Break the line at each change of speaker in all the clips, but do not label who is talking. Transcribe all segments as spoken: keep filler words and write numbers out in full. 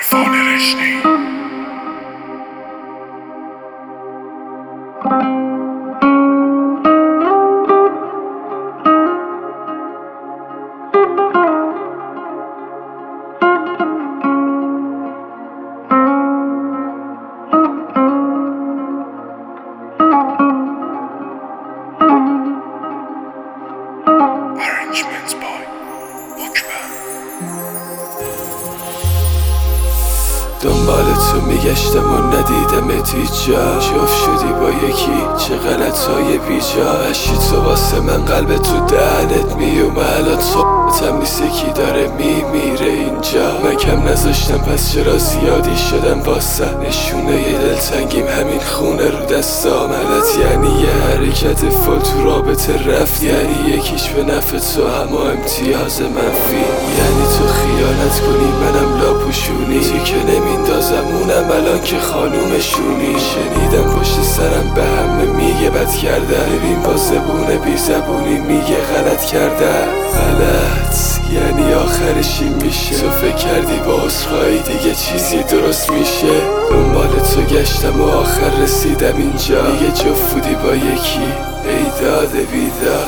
عرفان رشنی. Arrangements by Bookman.
دنبال تو میگشتم و ندیدمت هیچ جا. جفت شدی با یکی چه غلطهای بیجا. اشی تو واسه من قلب تو دهنت میومه. الان صحبتم نیست یکی داره میمیره اینجا. من کم نذاشتم پس چرا زیادی شدم واسه نشونه ی دلتنگیم همین خونه رو دستام. حالت یعنی یه حرکت فال تو رابطه رفت، یعنی یکیش به نفع تو اما امتیاز منفی. یعنی تو خیانت کنی منم لاپوشونی، تو که نمیندازم اونم الان که خانومشونی. شنیدم پشت سرم به همه میگه بد کرده، ببین با زبونه بی زبونی میگه غلط کرده. غلط یعنی آخرش این میشه. تو فکر کردی با عذرخواهی دیگه چیزی درست میشه. دنبال تو گشتم و آخر رسیدم اینجا. دیگه جفت بودی با یکی ای داده بیداد.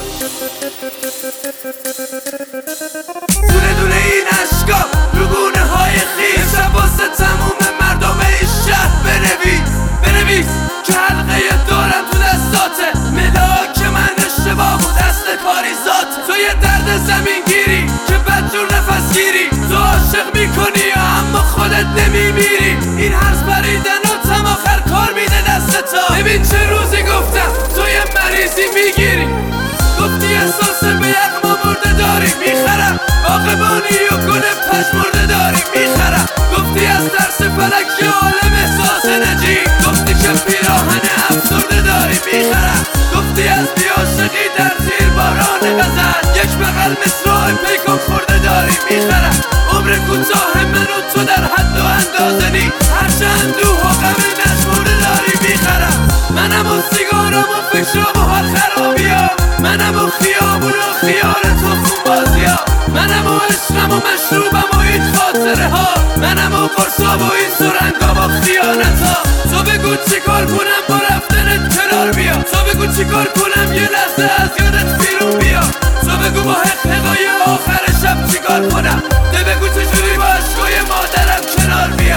دونه دونه این عشقا رو گونه های خیز واسه تموم مردم این شهر بنویس بنویس که حلقه دارم تو دستاته. ملاک من اشتباه بود دست کاری ذاته. تو یه درد زمین گیری که بدجور نفس گیری. تو عاشق میکنی اما خودت نمیمیری. این حرف بریدن و تم آخر کار میده دست تا. ببین چه روزی گفتم تو یه مریضی میگیری. گفتی احساس به یغما برده داری میخرم. باغبانی و گل پژمرده داری میخرم. گفتی از ترس فلک که عالم احساس نجی. گفتی که پیراهن افسرده داری میخرم. گفتی از بیعاشقی در زیر باران غزل یک بغل مصرع پیکان خورده داری میخرم. عمر کوتاه من و تو در حد و اندازه نی. هرچه اندوه و غم نشمرده داری میخرم. منم و سیگارم و فکرام و حال خرابیام. منم و خیابون و خیارت و خونبازی ها. منم و عشقم و مشروبم و این خاطره ها. منم و قرصا و این سرنگا و خیانت ها. تو بگو چی کار کنم با رفتنت کنار بیا. تو بگو چی کار کنم یه لحظه از یادت بیرون بیا. تو بگو با حقهای آخر شب چی کار کنم. تو بگو چجوری با عشقای مادرم کنار بیا.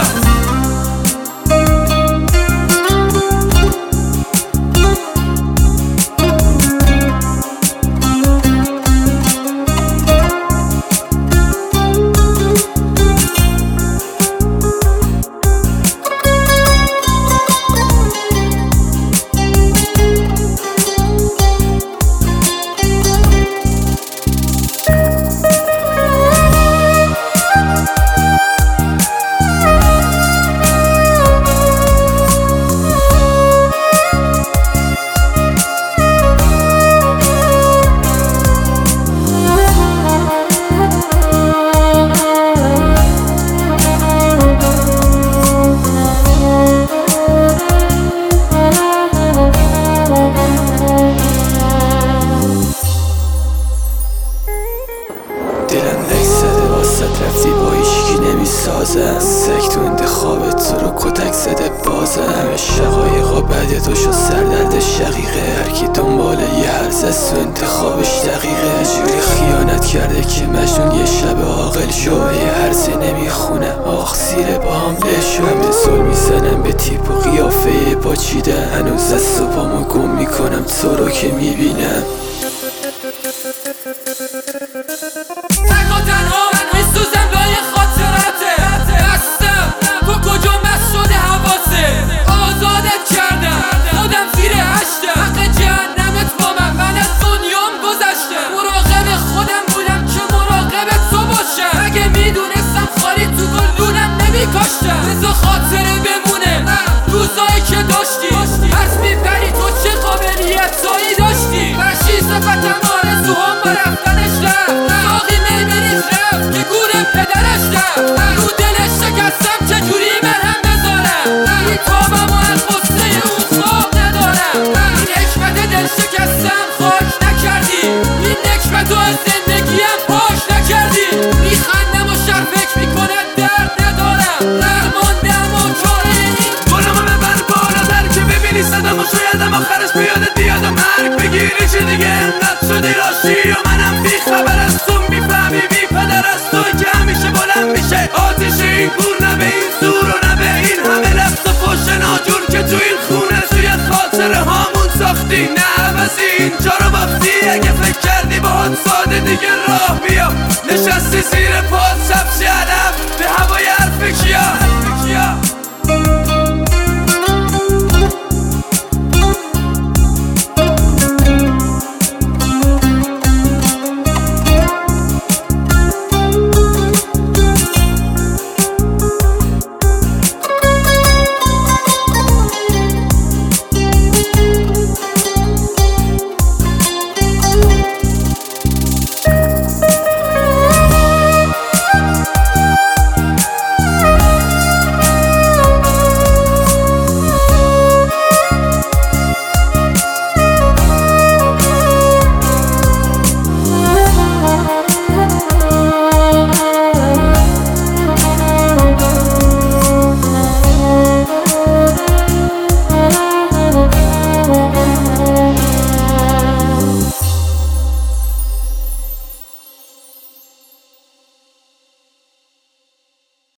رفتی با ایشکی نمیسازم. سک تو انتخابت تو رو کتک زده بازم. همه شقایقا بعد تو شد سردرد شقیقه. هرکی دنبال یه هرز از تو انتخابش دقیقه. جوری خیانت کرده که مجنون یه شب عاقل شو. یه هرزه نمیخونه آخ زیر با هم بشو. همه زل میزنم به تیپ و قیافه با چیدن. هنوز از صبحامو گم میکنم تو رو که میبینم.
تک و تنها میسوزم لای خاطراته. دستم تو کجا مست شده حواسه. آزادت کردم خودم زیر هشتم. حق جهنمت با من من از دنیام گذشته. مراقب خودم بودم که مراقب تو باشم. اگه میدونستم خالی تو گلدونم نمیکاشتم. بذار خاطره بمونه روزایی که داشتی. پس میپری تو چه قابلیتایی داشتی. وحشی صفتم آرزوهام با رفتنش رفت. ساقی میبریز رفت که گور پدرش رفت. رو دلش شکستم چجوری مرهم بذارم. این تابم و از غصه اون خواب ندارم. این حکمت دل شکستم خاک نکردی. این نکبت و از زندگیم پاش نکردی. میخندم و شهر فکر میکنه درد ندارم. چی و منم بی خبر از تو میفهمی بی پدر از توی که همیشه بلند میشه آتیش این گور نه به این زور و نه به این همه لفظ و فش ناجور که تو این خونه توی خاطره هامون ساختی نه عوضی اینجا رو باختی اگه فکر کردی باهات ساده دیگه راه بیا